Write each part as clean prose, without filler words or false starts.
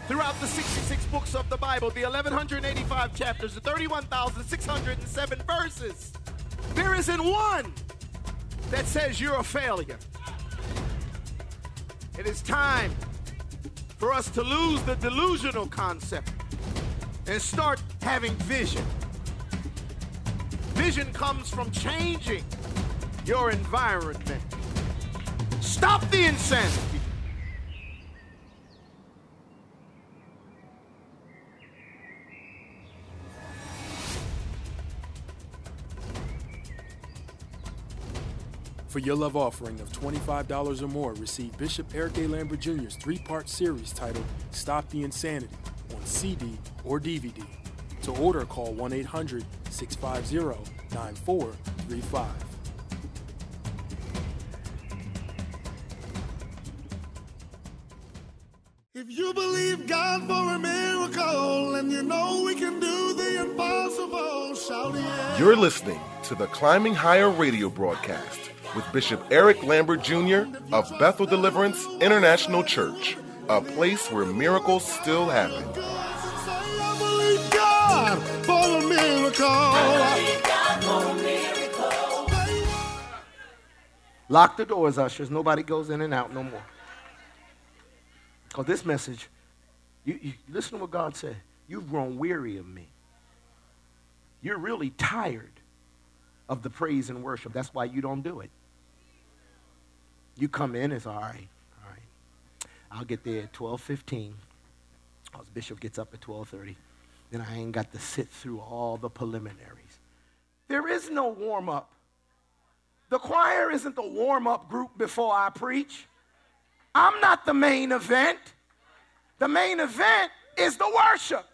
Throughout the 66 books of the Bible, the 1,185 chapters, the 31,607 verses, there isn't one that says you're a failure. It is time for us to lose the delusional concept and start having vision. Vision comes from changing your environment. Stop the insanity. For your love offering of $25 or more, receive Bishop Eric A. Lambert Jr.'s 3-part series titled Stop the Insanity on CD or DVD. To order, call 1-800-650-9435. If you believe God for a miracle and you know we can do the impossible, shout yeah. You're listening to the Climbing Higher radio broadcast with Bishop Eric Lambert Jr. of Bethel Deliverance International Church, a place where miracles still happen. I believe God for a miracle. Lock the doors, ushers. Nobody goes in and out no more. Because this message, you listen to what God said. You've grown weary of me. You're really tired of the praise and worship. That's why you don't do it. You come in, it's all right. I'll get there at 12:15. Because Bishop gets up at 12:30. Then I ain't got to sit through all the preliminaries. There is no warm-up. The choir isn't the warm-up group before I preach. I'm not the main event. The main event is the worship.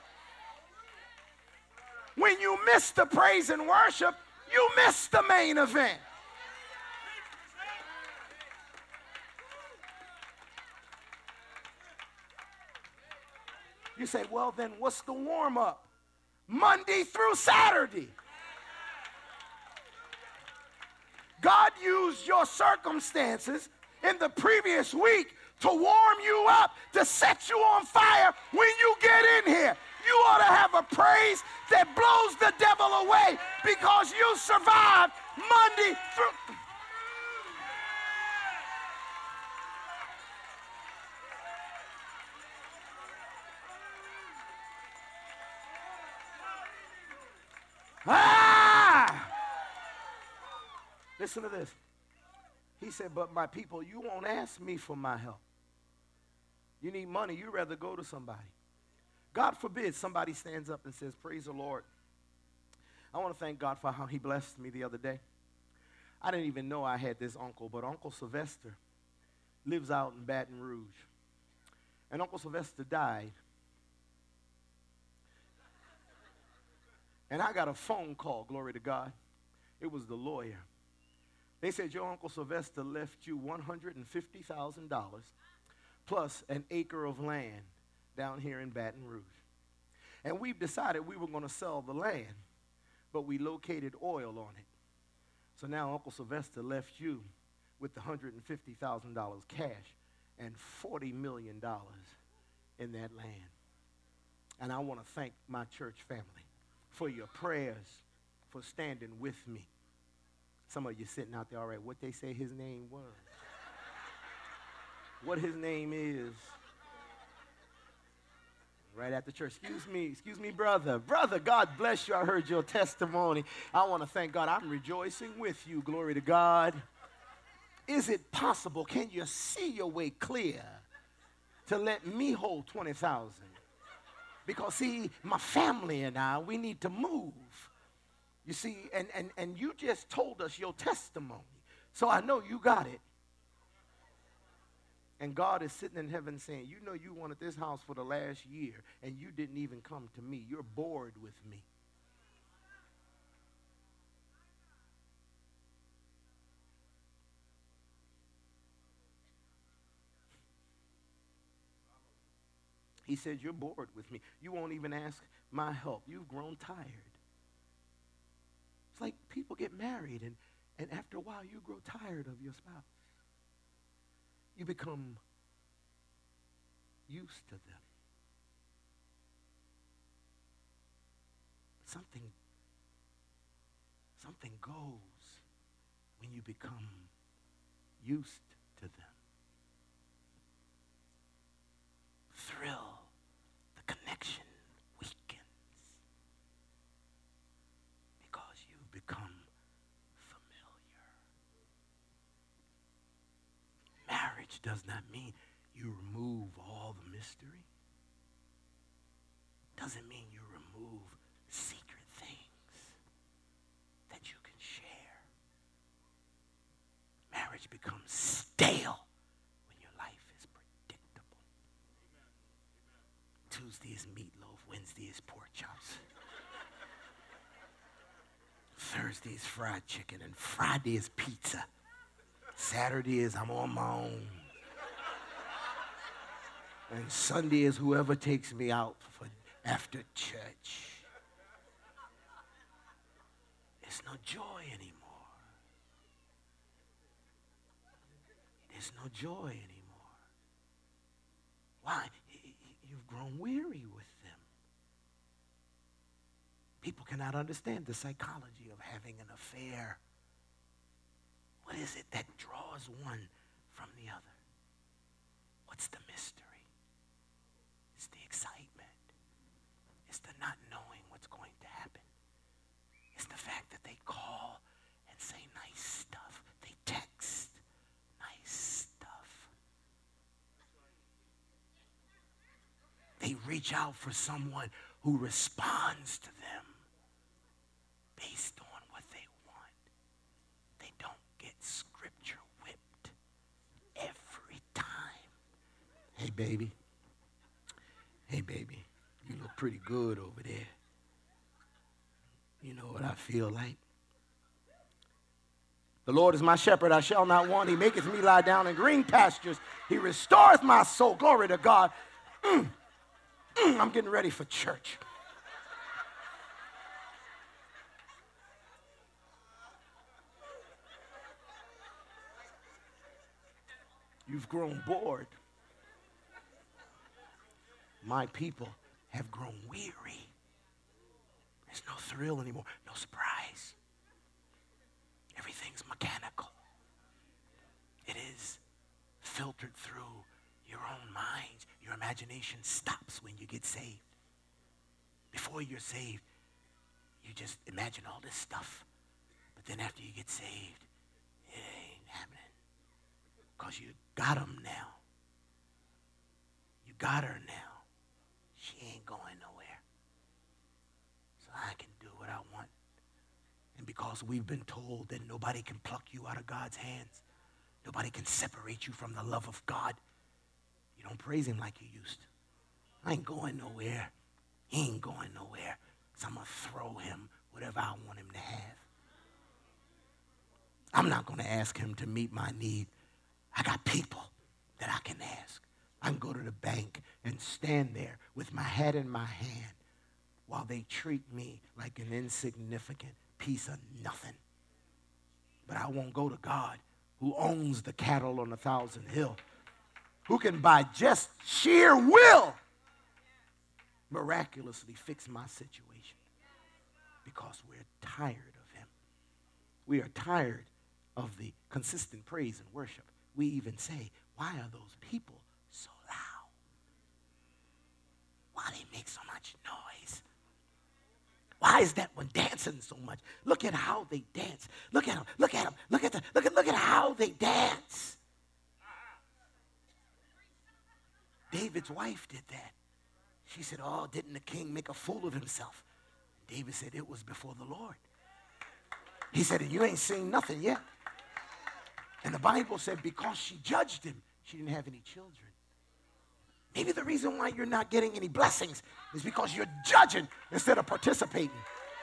When you miss the praise and worship, you miss the main event. You say, well, then what's the warm-up? Monday through Saturday. God used your circumstances in the previous week to warm you up, to set you on fire when you get in here. You ought to have a praise that blows the devil away because you survived Monday through. Listen to this. He said, but my people, you won't ask me for my help. You need money, you'd rather go to somebody. God forbid somebody stands up and says, praise the Lord. I want to thank God for how he blessed me the other day. I didn't even know I had this uncle, but Uncle Sylvester lives out in Baton Rouge. And Uncle Sylvester died. And I got a phone call, glory to God. It was the lawyer. They said, your Uncle Sylvester left you $150,000 plus an acre of land down here in Baton Rouge. And we've decided we were going to sell the land, but we located oil on it. So now Uncle Sylvester left you with the $150,000 cash and $40 million in that land. And I want to thank my church family for your prayers, for standing with me. Some of you sitting out there, all right, what they say his name was. What his name is. Right after church. Excuse me, brother. Brother, God bless you. I heard your testimony. I want to thank God. I'm rejoicing with you. Glory to God. Is it possible? Can you see your way clear to let me hold 20,000? Because, see, my family and I, we need to move. You see, and you just told us your testimony. So I know you got it. And God is sitting in heaven saying, you know you wanted this house for the last year, and you didn't even come to me. You're bored with me. He said, you're bored with me. You won't even ask my help. You've grown tired. It's like people get married, and after a while, you grow tired of your spouse. You become used to them. something goes when you become used to them. Thrill, the connection weakens because you've become familiar. Marriage does not mean you remove all the mystery. Doesn't mean you remove secret things that you can share. Marriage becomes stale when your life is predictable. Tuesday is meatloaf, Wednesday is pork chops. Thursday is fried chicken, and Friday is pizza. Saturday is I'm on my own. And Sunday is whoever takes me out for after church. There's no joy anymore. There's no joy anymore. Why? You've grown weary with them. People cannot understand the psychology of having an affair. What is it that draws one from the other? What's the mystery? It's the excitement. It's the not knowing what's going to happen. It's the fact that they call and say nice stuff. They text nice stuff. They reach out for someone who responds to them based on what they want. They don't get scripture whipped every time. Hey, baby. Hey, baby. You look pretty good over there. You know what I feel like? The Lord is my shepherd, I shall not want. He maketh me lie down in green pastures. He restoreth my soul. Glory to God. I'm getting ready for church. You've grown bored. My people have grown weary. There's no thrill anymore, no surprise. Everything's mechanical. It is filtered through your own minds. Your imagination stops when you get saved. Before you're saved, you just imagine all this stuff. But then after you get saved, it ain't happening. Because you got them now. You got her now. She ain't going nowhere. So I can do what I want. And because we've been told that nobody can pluck you out of God's hands, nobody can separate you from the love of God, you don't praise him like you used to. I ain't going nowhere. He ain't going nowhere. So I'm going to throw him whatever I want him to have. I'm not going to ask him to meet my need. I got people that I can ask. I can go to the bank and stand there with my hat in my hand while they treat me like an insignificant piece of nothing. But I won't go to God, who owns the cattle on 1,000 hill, who can by just sheer will miraculously fix my situation, because we're tired of him. We are tired of the consistent praise and worship. We even say, why are those people so loud? Why they make so much noise? Why is that one dancing so much? Look at how they dance. Look at them. Look at them. Look at how they dance. David's wife did that. She said, oh, didn't the king make a fool of himself? David said, it was before the Lord. He said, you ain't seen nothing yet. And the Bible said because she judged him, she didn't have any children. Maybe the reason why you're not getting any blessings is because you're judging instead of participating.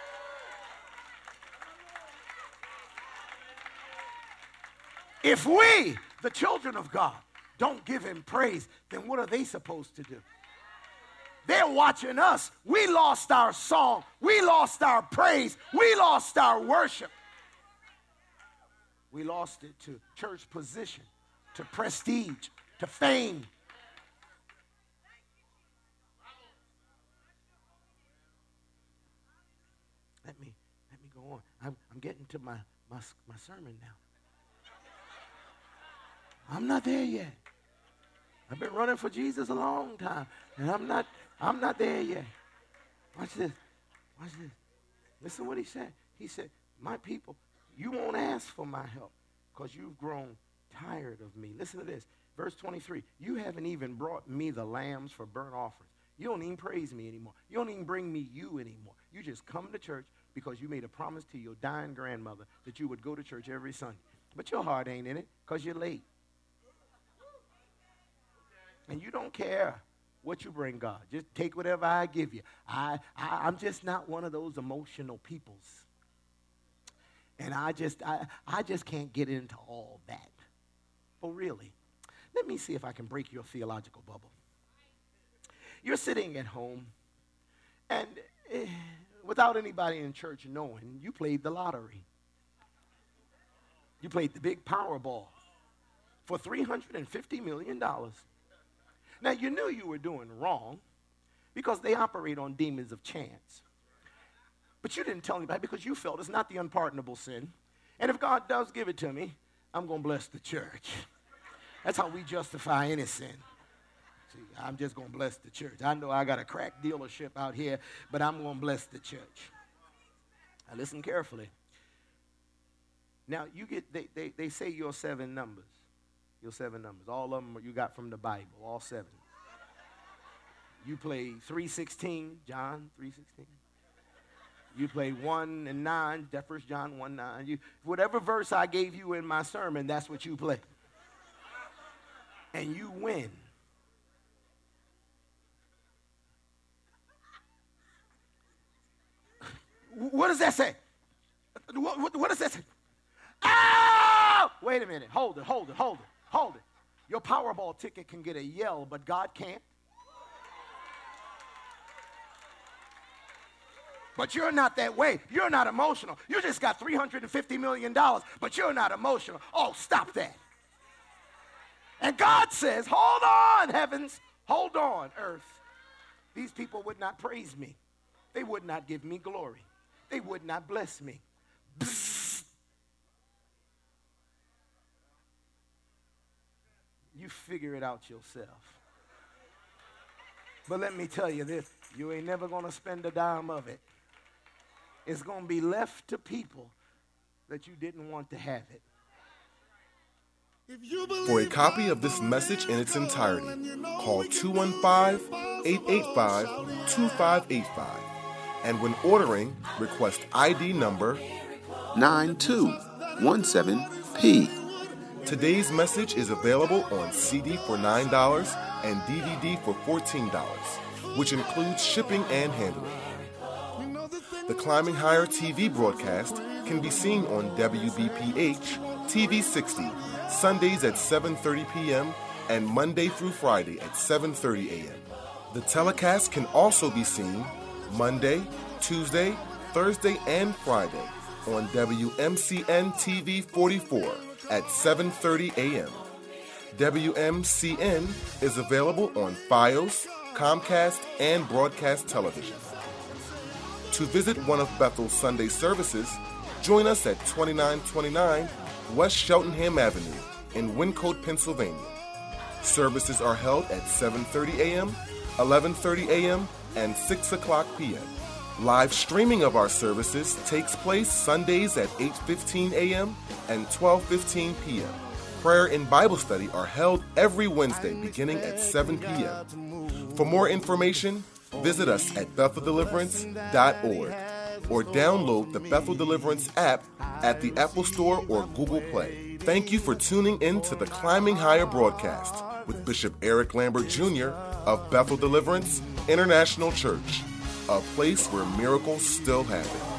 If we, the children of God, don't give him praise, then what are they supposed to do? They're watching us. We lost our song. We lost our praise. We lost our worship. We lost it to church position, to prestige, to fame. on. I'm getting to my sermon now. I'm not there yet. I've been running for Jesus a long time, and I'm not there yet. Watch this. Watch this. Listen to what he said. He said, my people, you won't ask for my help because you've grown tired of me. Listen to this. Verse 23, you haven't even brought me the lambs for burnt offerings. You don't even praise me anymore. You don't even bring me you anymore. You just come to church because you made a promise to your dying grandmother that you would go to church every Sunday. But your heart ain't in it because you're late. And you don't care what you bring God. Just take whatever I give you. I'm just not one of those emotional peoples. And I just can't get into all that. But really, let me see if I can break your theological bubble. You're sitting at home, and without anybody in church knowing, you played the lottery. You played the big Powerball for $350 million. Now, you knew you were doing wrong because they operate on demons of chance. But you didn't tell anybody because you felt it's not the unpardonable sin. And if God does give it to me, I'm going to bless the church. That's how we justify any sin. See, I'm just going to bless the church. I know I got a crack dealership out here, but I'm going to bless the church. Now, listen carefully. Now, you get they say your 7 numbers. Your 7 numbers. All of them you got from the Bible, all 7. You play 3:16, John 3:16. You play 1 and 9, that 1 John 1:9. Whatever verse I gave you in my sermon, that's what you play. And you win. What does that say? What does that say? Oh! Wait a minute. Hold it. Your Powerball ticket can get a yell, but God can't. But you're not that way. You're not emotional. You just got $350 million, but you're not emotional. Oh, stop that. And God says, hold on, heavens. Hold on, earth. These people would not praise me. They would not give me glory. They would not bless me. Bzz. You figure it out yourself. But let me tell you this. You ain't never going to spend a dime of it. It's going to be left to people that you didn't want to have it. For a copy of this message in its entirety, call 215-885-2585. And when ordering, request ID number 9217P. Today's message is available on CD for $9 and DVD for $14, which includes shipping and handling. The Climbing Higher TV broadcast can be seen on WBPH TV 60, Sundays at 7:30 p.m. and Monday through Friday at 7:30 a.m. The telecast can also be seen Monday, Tuesday, Thursday, and Friday on WMCN TV 44 at 7:30 a.m. WMCN is available on Fios, Comcast, and Broadcast Television. To visit one of Bethel's Sunday services, join us at 2929 West Cheltenham Avenue in Wyncote, Pennsylvania. Services are held at 7:30 a.m., 11:30 a.m., and 6 o'clock p.m. Live streaming of our services takes place Sundays at 8:15 a.m. and 12:15 p.m. Prayer and Bible study are held every Wednesday beginning at 7 p.m. For more information, visit us at BethelDeliverance.org or download the Bethel Deliverance app at the Apple Store or Google Play. Thank you for tuning in to the Climbing Higher broadcast with Bishop Eric Lambert Jr. of Bethel Deliverance International Church, a place where miracles still happen.